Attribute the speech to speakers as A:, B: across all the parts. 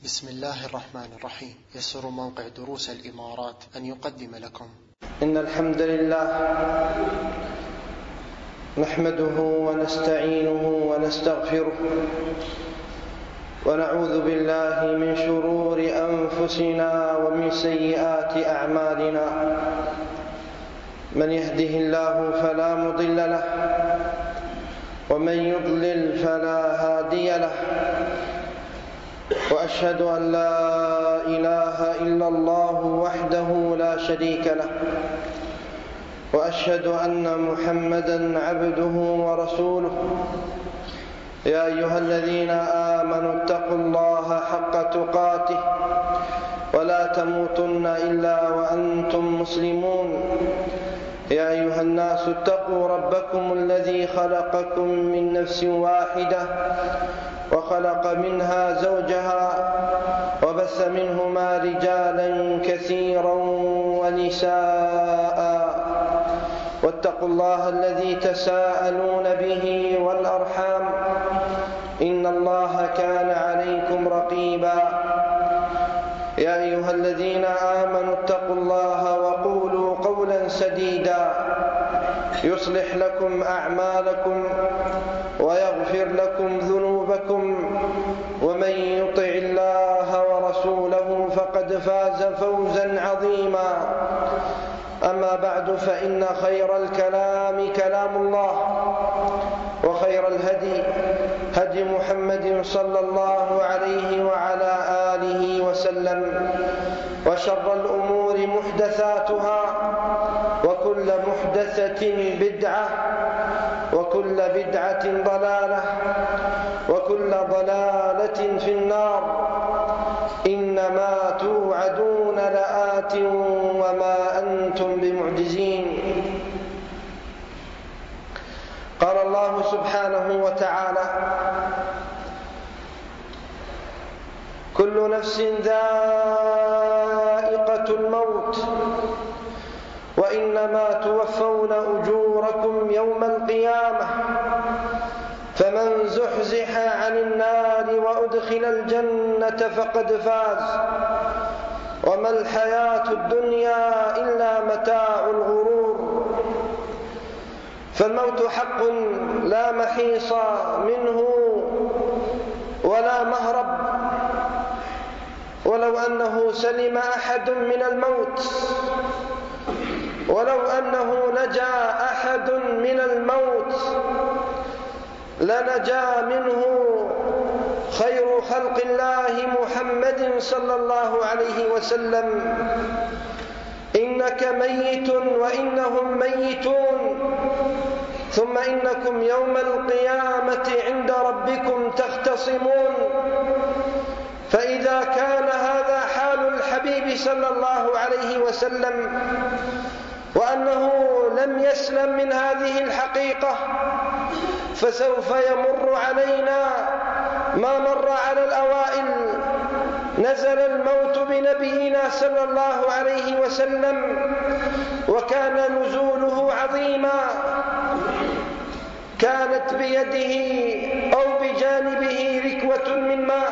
A: بسم الله الرحمن الرحيم. يسر موقع دروس الإمارات أن يقدم لكم
B: إن الحمد لله نحمده ونستعينه ونستغفره ونعوذ بالله من شرور أنفسنا ومن سيئات أعمالنا. من يهده الله فلا مضل له ومن يضلل فلا هادي له، وأشهد أن لا إله إلا الله وحده لا شريك له، وأشهد أن محمدًا عبده ورسوله. يا أيها الذين آمنوا اتقوا الله حق تقاته ولا تموتن إلا وأنتم مسلمون. يا أيها الناس اتقوا ربكم الذي خلقكم من نفس واحدة وخلق منها زوجها وبث منهما رجالا كثيرا ونساء، واتقوا الله الذي تساءلون به والأرحام إن الله كان عليكم رقيبا. يا أيها الذين آمنوا اتقوا الله وقولوا قولا سديدا يصلح لكم أعمالكم ويغفر لكم ذنوبكم، ومن يطع الله ورسوله فقد فاز فوزا عظيما. أما بعد، فإن خير الكلام كلام الله، وخير الهدي هدي محمد صلى الله عليه وعلى آله وسلم، وشر الأمور محدثاتها، وكل محدثة بدعة، وكل بدعة ضلالة، وكل ضلالة في النار. إنما توعدون لآت وما أنتم بمعجزين. قال الله سبحانه وتعالى: كل نفس ذائقة الموت وإنما توفون أجوركم يوم القيامة، فمن زحزح عن النار وأدخل الجنة فقد فاز، وما الحياة الدنيا إلا متاع الغرور. فالموت حق لا محيص منه ولا مهرب، ولو أنه سلم أحد من الموت، ولو أنه نجا أحد من الموت لنجا منه خير خلق الله محمد صلى الله عليه وسلم: إنك ميت وإنهم ميتون، ثم إنكم يوم القيامة عند ربكم تختصمون. فإذا كان هذا حال الحبيب صلى الله عليه وسلم، وأنه لم يسلم من هذه الحقيقة، فسوف يمر علينا ما مر على الأوائل. نزل الموت بنبينا صلى الله عليه وسلم، وكان نزوله عظيما. كانت بيده أو بجانبه ركوة من ماء،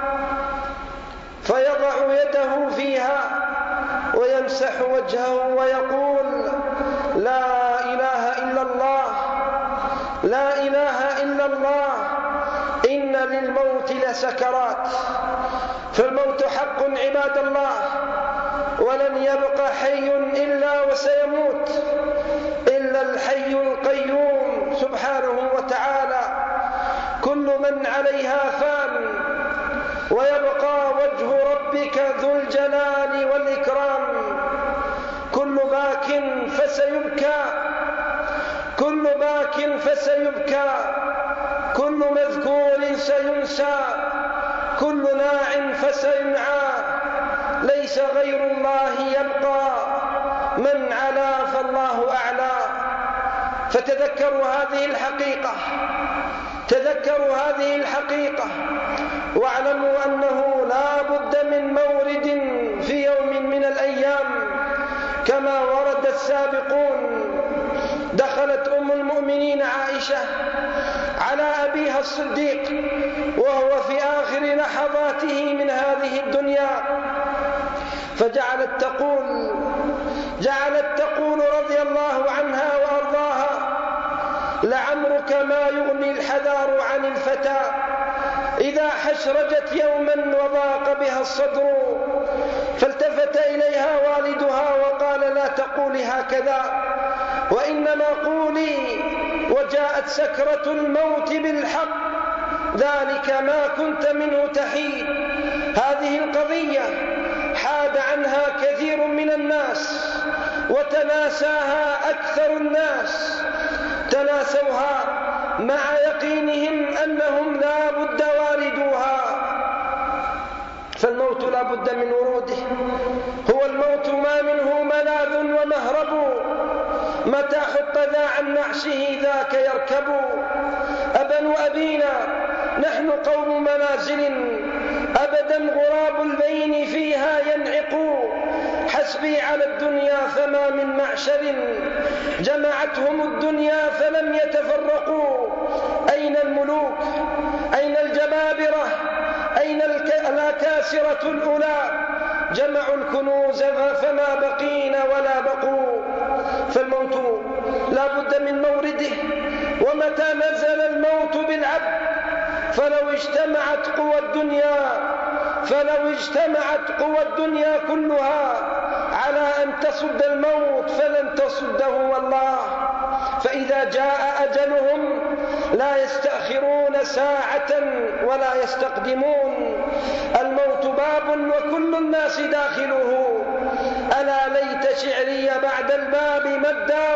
B: فيضع يده فيها ويمسح وجهه ويقول: لا إله إلا الله، لا إله إلا الله، إن للموت لسكرات. فالموت حق عباد الله، ولن يبقى حي إلا وسيموت، إلا الحي القيوم سبحانه وتعالى. كل من عليها فان، ويبقى وجه ربك ذو الجلال والإكرام. كل باك فسيبكى، كل باك فسيبكى، كل مذكور سينسى، كل ناع فسينعى. ليس غير الله يبقى، من علا فالله أعلى. فتذكروا هذه الحقيقة، تذكروا هذه الحقيقة، واعلموا أنه لا بد من مورد في يوم من الأيام، كما ورد السابقون. دخلت أم المؤمنين عائشة على أبيها الصديق وهو في آخر لحظاته من هذه هذه الدنيا، فجعلت تقول رضي الله عنها وأرضاها: لعمرك ما يغني الحذار عن الفتى إذا حشرجت يوما وضاق بها الصدر. فالتفت إليها والدها وقال: لا تقولي هكذا، وإنما قولي: وجاءت سكرة الموت بالحق، ذلك ما كنت منه تحيد. هذه القضية حاد عنها كثير من الناس وتناساها أكثر الناس، تناسوها مع يقينهم أنهم لا بد واردوها. فالموت لا بد من وروده، هو الموت ما منه ملاذ ومهرب، متى حط ذا عن نعشه ذاك يركب. أبن أبينا نحن قوم منازل، أبدا غراب البين فيها ينعق. حسبي على الدنيا فما من معشر، جمعتهم الدنيا فلم يتفرقوا. أين الملوك؟ أين الجبابرة؟ أين الأكاسرة الأولى؟ جمعوا الكنوز فما بقين ولا بقوا. فالموت لا بد من مورده، ومتى نزل الموت بالعبد فلو اجتمعت قوى الدنيا كلها على أن تصد الموت فلن تصده والله. فإذا جاء أجلهم لا يستأخرون ساعة ولا يستقدمون. الموت باب وكل الناس داخله، ألا ليت شعري بعد الباب ما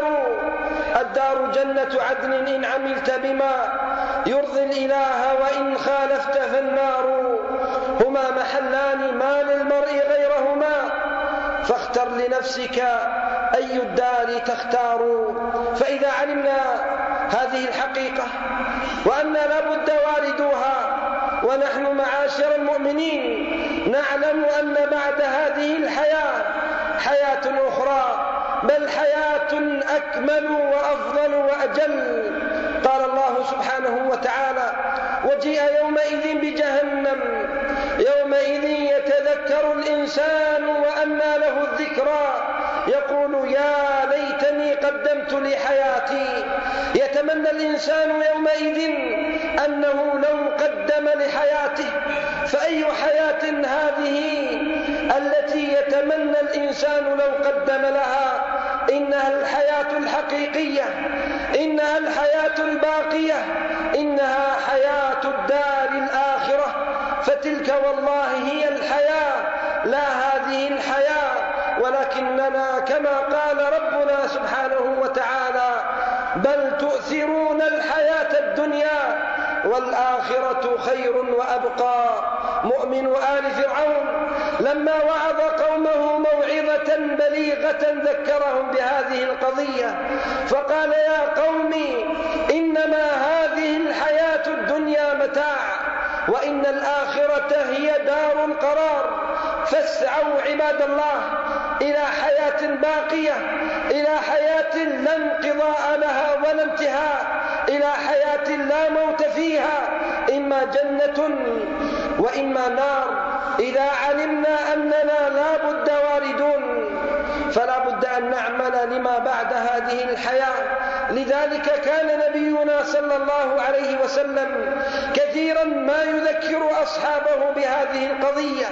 B: الدار جنة عدن إن عملت بما يرضي الإله، وإن خالفت فالنار. هما محلان ما للمرء غيرهما، فاختر لنفسك أي الدار تختار. فإذا علمنا هذه الحقيقة وأن لا بد واردوها، ونحن معاشر المؤمنين نعلم أن بعد هذه الحياة حياة أخرى، بل حياة أكمل وأفضل وأجل. قال الله سبحانه وتعالى: وجيء يومئذ بجهنم يومئذ يتذكر الإنسان وأنى له الذكرى يقول يا ليتني قدمت لحياتي. يتمنى الإنسان يومئذ أنه لو قدم لحياته. فأي حياة هذه التي يتمنى الإنسان لو قدم لها؟ إنها الحياة الحقيقية، إنها الحياة الباقية، إنها حياة الدار الآخرة. فتلك والله هي الحياة، لا هذه الحياة. ولكننا كما قال ربنا سبحانه وتعالى: بل تؤثرون الحياة الدنيا والآخرة خير وأبقى. مؤمن آل فرعون لما وعظ قومه موعظة بليغة ذكرهم بهذه القضية، فقال: يا قوم إنما هذه الحياة الدنيا متاع، وإن الآخرة هي دار القرار. فاسعوا عباد الله إلى حياة باقية، إلى حياة لا انقضاء لها ولا انتهاء، إلى حياة لا موت فيها، إما جنة وإما نار. إذا علمنا أننا لا بد واردون فلا بد أن نعمل لما بعد هذه الحياة. لذلك كان نبينا صلى الله عليه وسلم كثيرا ما يذكر أصحابه بهذه القضية،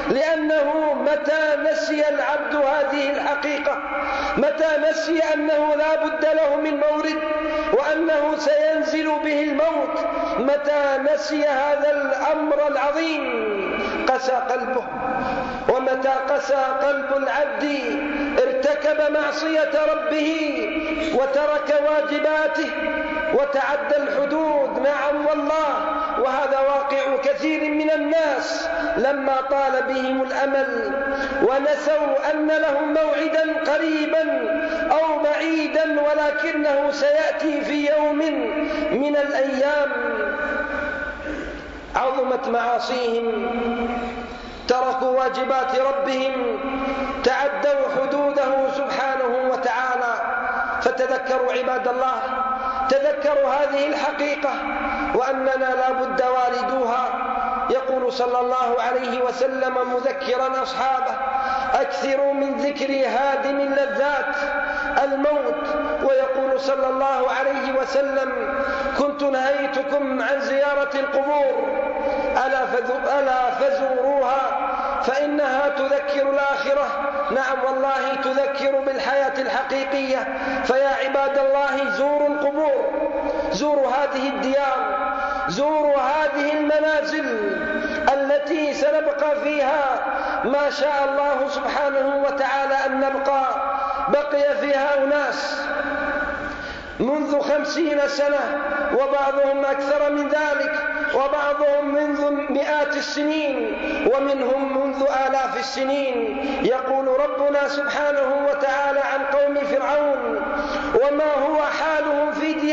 B: لأنه متى نسي العبد هذه الحقيقة، متى نسي أنه لا بد له من مورد وأنه سينزل به الموت، متى نسي هذا الأمر العظيم قسى قلبه. ومتى قسى قلب العبد ارتكب معصية ربه وترك واجباته وتعدى الحدود. نعم والله، وهذا واقع كثير من الناس لما طال بهم الأمل ونسوا أن لهم موعدا قريبا أو بعيدا، ولكنه سيأتي في يوم من الأيام. عظمت معاصيهم، تركوا واجبات ربهم، تعدوا حدوده سبحانه وتعالى. فتذكروا عباد الله، تذكروا هذه الحقيقة وأننا لا بد واردوها. يقول صلى الله عليه وسلم مذكرا أصحابه: أكثروا من ذكر هادم اللذات الموت. ويقول صلى الله عليه وسلم: كنت نهيتكم عن زيارة القبور، ألا فزوروها فإنها تذكر الآخرة. نعم والله تذكر بالحياة الحقيقية. فيا عباد الله زوروا القبور، زوروا هذه الديار، زوروا هذه المنازل التي سنبقى فيها ما شاء الله سبحانه وتعالى أن نبقى. بقي فيها أناس منذ 50 سنة، وبعضهم أكثر من ذلك، وبعضهم منذ مئات السنين، ومنهم منذ آلاف السنين. يقول ربنا سبحانه وتعالى عن قوم فرعون: وما هو حالهم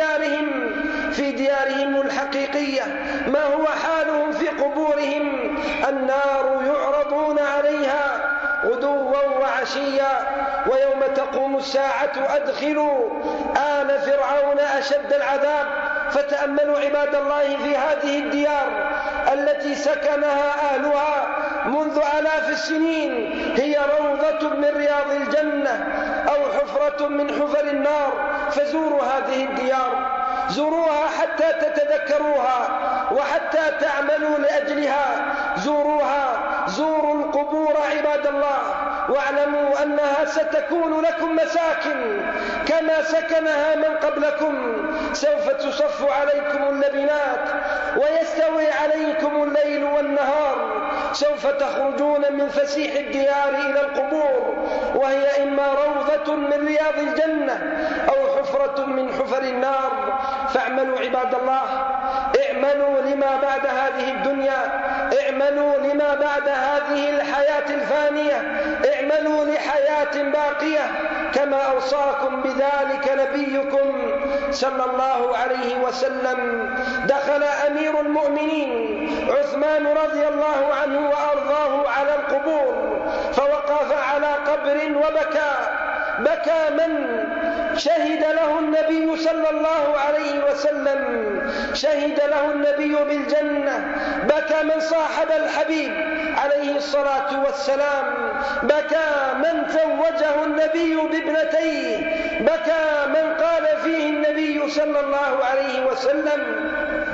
B: في ديارهم الحقيقية، ما هو حالهم في قبورهم. النار يعرضون عليها غدوا وعشيا ويوم تقوم الساعة أدخلوا آل فرعون أشد العذاب. فتأملوا عباد الله في هذه الديار التي سكنها أهلها منذ آلاف السنين، هي روضة من رياض الجنة أو حفرة من حفر النار. فزوروا هذه الديار، زوروها حتى تتذكروها وحتى تعملوا لأجلها. زوروها، زوروا القبور عباد الله، واعلموا أنها ستكون لكم مساكن كما سكنها من قبلكم. سوف تصف عليكم اللبنات ويستوي عليكم الليل والنهار. سوف تخرجون من فسيح الديار إلى القبور، وهي إما روضة من رياض الجنة أو حفرة من حفر النار. فاعملوا عباد الله، اعملوا لما بعد هذه الدنيا، اعملوا لما بعد هذه الحياة الفانية، اعملوا لحياة باقية كما أوصاكم بذلك نبيكم صلى الله عليه وسلم. دخل أمير المؤمنين عثمان رضي الله عنه وأرضاه على القبور، فوقف على قبر وبكى. بكى من شهد له النبي صلى الله عليه وسلم، شهد له النبي بالجنة. بكى من صاحب الحبيب عليه الصلاة والسلام، بكى من زوجه النبي بابنتيه، بكى من قال فيه النبي صلى الله عليه وسلم: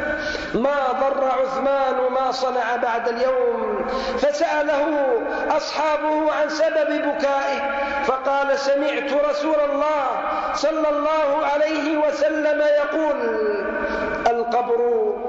B: ما ضر عثمان ما صنع بعد اليوم. فسأله أصحابه عن سبب بكائه، فقال: سمعت رسول الله صلى الله عليه وسلم يقول: القبر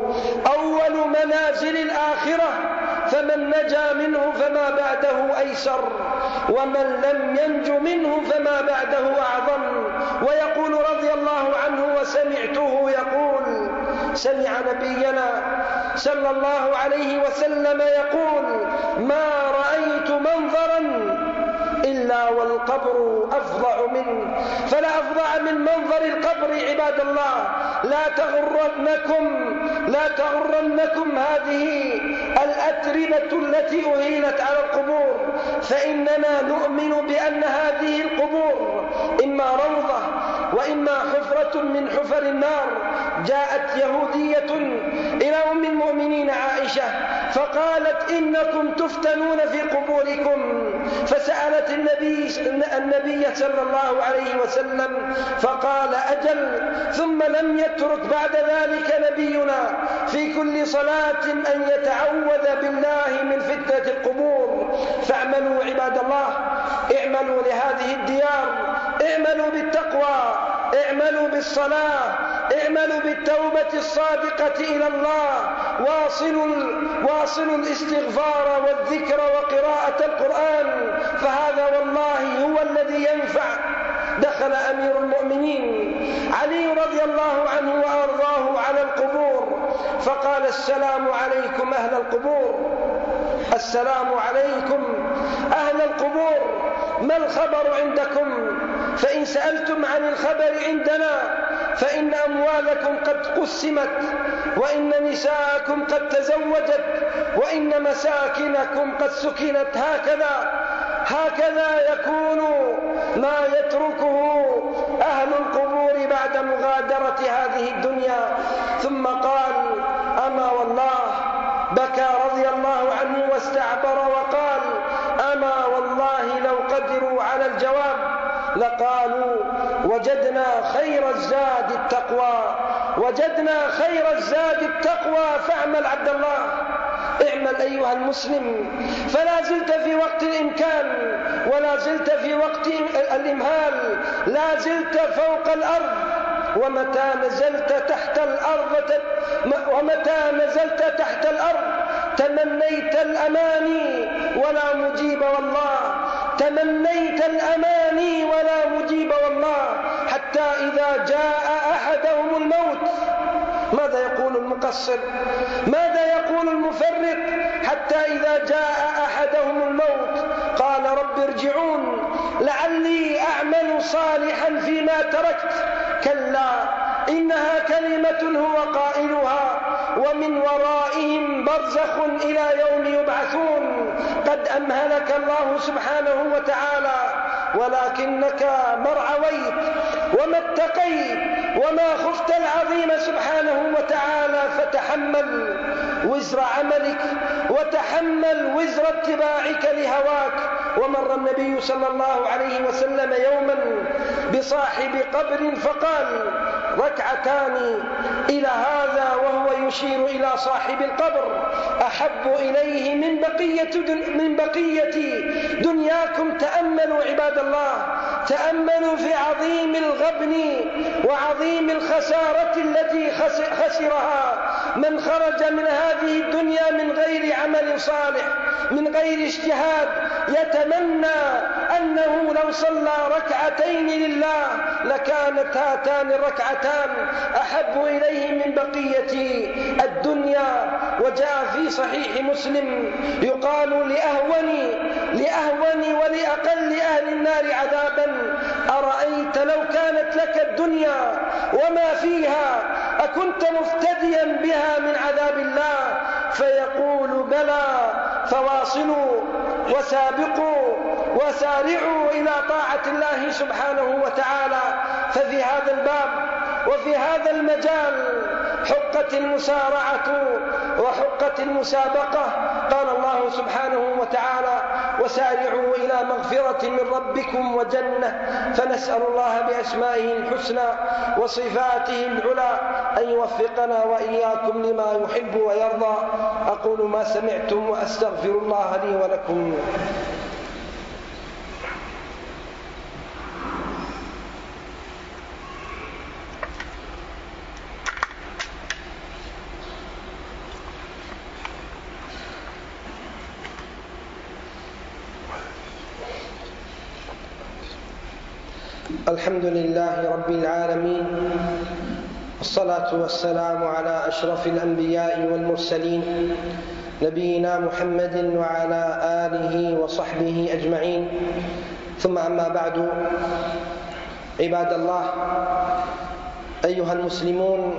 B: أول منازل الآخرة، فمن نجا منه فما بعده أيسر، ومن لم ينج منه فما بعده أعظم. ويقول رضي الله عنه: وسمعته يقول، سمع نبينا صلى الله عليه وسلم يقول: ما رأيت منظرا إلا والقبر أفظع منه. فلا أفظع من منظر القبر عباد الله. لا تغرنكم هذه الأتربة التي أهيلت على القبور، فإننا نؤمن بأن هذه القبور إما روضة وإما حفرة من حفر النار. جاءت يهودية إلى أم المؤمنين عائشة فقالت: إنكم تفتنون في قبوركم. فسألت النبي صلى الله عليه وسلم فقال: أجل. ثم لم يترك بعد ذلك نبينا في كل صلاة أن يتعوذ بالله من فتنة القبور. فاعملوا عباد الله، اعملوا لهذه الديار، اعملوا بالتقوى، اعملوا بالصلاة، اعملوا بالتوبة الصادقة إلى الله، واصلوا الاستغفار والذكر وقراءة القرآن، فهذا والله هو الذي ينفع. دخل أمير المؤمنين علي رضي الله عنه وأرضاه على القبور فقال: السلام عليكم أهل القبور، السلام عليكم أهل القبور، ما الخبر عندكم؟ فإن سألتم عن الخبر عندنا فإن أموالكم قد قسمت، وإن نساءكم قد تزوجت، وإن مساكنكم قد سكنت. هكذا يكون ما يتركه أهل القبور بعد مغادرة هذه الدنيا. ثم قال: أما والله بكى رضي واستعبر وقال: أما والله لو قدروا على الجواب لقالوا: وجدنا خير الزاد التقوى، وجدنا خير الزاد التقوى. فاعمل عبد الله، اعمل أيها المسلم، فلا زلت في وقت الإمكان ولا زلت في وقت الإمهال، لا زلت فوق الأرض. ومتى نزلت تحت الأرض تمنيت الأماني ولا مجيب والله، تمنيت الأماني ولا مجيب والله، حتى إذا جاء أحدهم الموت ماذا يقول المقصر؟ ماذا يقول المفرط؟ حتى إذا جاء أحدهم الموت قال: رب ارجعون لعلي أعمل صالحا فيما تركت. كلا إنها كلمة هو قائلها ومن ورائهم برزخ إلى يوم يبعثون. قد أمهلك الله سبحانه وتعالى، ولكنك ما ارعويت وما اتقيت وما خفت العظيم سبحانه وتعالى، فتحمل وزر عملك وتحمل وزر اتباعك لهواك. ومر النبي صلى الله عليه وسلم يوما بصاحب قبر فقال: ركعتان إلى هذا، وهو يشير إلى صاحب القبر، أحب إليه من بقية دنياكم. تأملوا عباد الله، تأملوا في عظيم الغبن وعظيم الخسارة التي خسرها من خرج من هذه الدنيا من غير عمل صالح، من غير اجتهاد، يتمنى أنه لو صلى ركعتين لله لكانت هاتان الركعتان أحب إليه من بقية الدنيا. وجاء في صحيح مسلم يقال لأهون ولأقل أهل النار عذابا: أرأيت لو كانت لك الدنيا وما فيها أكنت مفتديا بها من عذاب الله؟ فيقول: بلى، فواصلوا وسابقوا وسارعوا إلى طاعة الله سبحانه وتعالى. ففي هذا الباب وفي هذا المجال حقت المسارعة وحقت المسابقة. قال الله سبحانه وتعالى: وسارعوا إلى مغفرة من ربكم وجنة. فنسأل الله بأسمائه الحسنى وصفاته العلى أن يوفقنا وإياكم لما يحب ويرضى. أقول ما سمعتم وأستغفر الله لي ولكم. الحمد لله رب العالمين، والصلاة والسلام على أشرف الأنبياء والمرسلين، نبينا محمد وعلى آله وصحبه أجمعين. ثم أما بعد، عباد الله أيها المسلمون،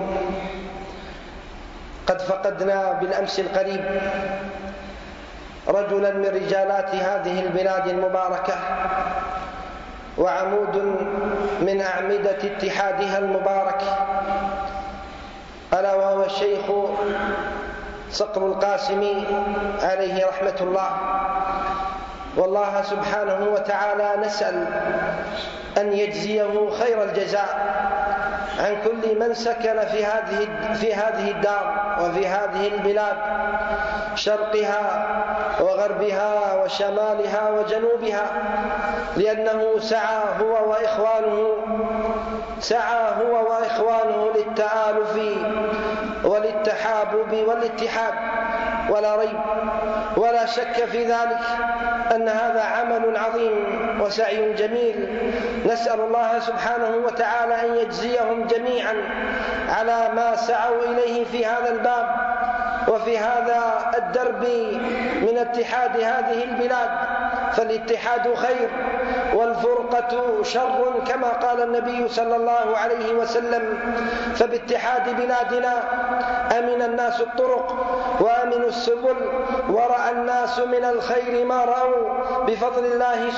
B: قد فقدنا بالأمس القريب رجلا من رجالات هذه البلاد المباركة وعمود من أعمدة اتحادها المبارك، ألا وهو الشيخ صقر القاسمي عليه رحمة الله. والله سبحانه وتعالى نسأل أن يجزيه خير الجزاء عن كل من سكن في هذه الدار وفي هذه البلاد، شرقها وغربها وشمالها وجنوبها، لأنه سعى هو وإخوانه للتآلف وللتحابب والاتحاد. ولا ريب ولا شك في ذلك أن هذا عمل عظيم وسعي جميل. نسأل الله سبحانه وتعالى أن يجزيهم جميعا على ما سعوا إليه في هذا الباب وفي هذا الدرب من اتحاد هذه البلاد. فالاتحاد خير والفرقة شر كما قال النبي صلى الله عليه وسلم. فباتحاد بلادنا أمن الناس الطرق وأمنوا السبل ورأى الناس من الخير ما رأوا بفضل الله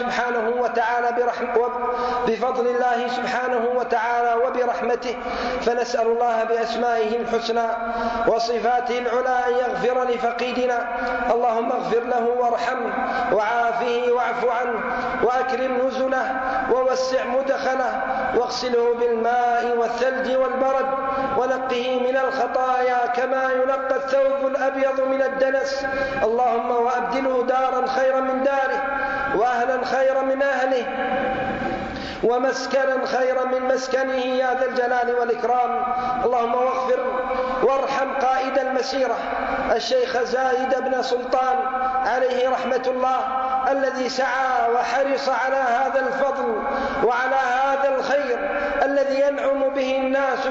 B: سبحانه وتعالى وبرحمته. فنسأل الله بأسمائه الحسنى وصفاته العلى أن يغفر لفقيدنا. اللهم اغفر له وارحمه وعافه واعف عنه وأكرم نزله ووسع مدخله واغسله بالماء والثلج والبرد ونقه من الخطايا كما ينقى الثوب الأبيض من الدنس. اللهم وأبدله دارا خيرا من داره وأهلا خيرا من أهله ومسكنا خيرا من مسكنه يا ذا الجلال والإكرام. اللهم واغفر وارحم قائد المسيرة الشيخ زايد بن سلطان عليه رحمة الله، الذي سعى وحرص على هذا الفضل وعلى هذا الخير الذي ينعم به الناس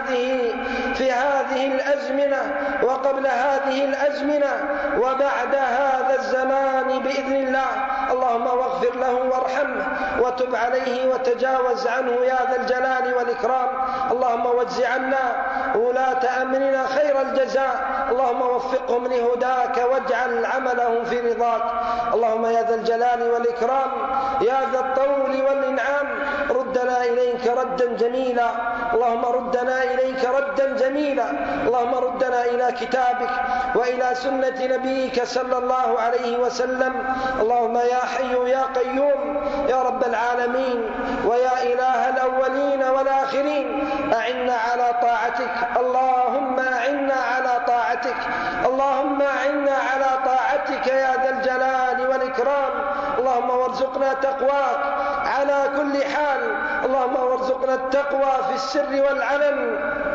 B: في هذه الأزمنة وقبل هذه الأزمنة وبعد هذا الزمان بإذن الله. اللهم واغفر له وارحمه وتب عليه وتجاوز عنه يا ذا الجلال والإكرام. اللهم واجز عنا ولاة أمرنا خير الجزاء. اللهم وفقهم لهداك واجعل عملهم في رضاك. اللهم يا ذا الجلال والإكرام يا ذا الطول والإنعام ردنا إليك ردا جميلا. اللهم ردنا إليك ردا جميلا. اللهم ردنا إلى كتابك وإلى سنة نبيك صلى الله عليه وسلم. اللهم يا حي يا قيوم يا رب العالمين ويا إله الأولين والآخرين أعنا على طاعتك. اللهم أعنا على طاعتك. اللهم أعنا على طاعتك يا ذا الجلال والإكرام. اللهم وارزقنا تقواك على كل حال. اللهم وارزقنا التقوى في السر والعلن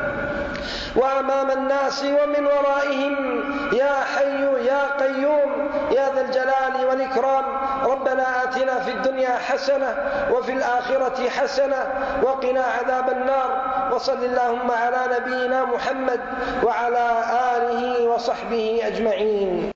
B: وأمام الناس ومن ورائهم يا حي يا قيوم يا ذا الجلال والإكرام. ربنا آتنا في الدنيا حسنة وفي الآخرة حسنة وقنا عذاب النار. وصل اللهم على نبينا محمد وعلى آله وصحبه أجمعين.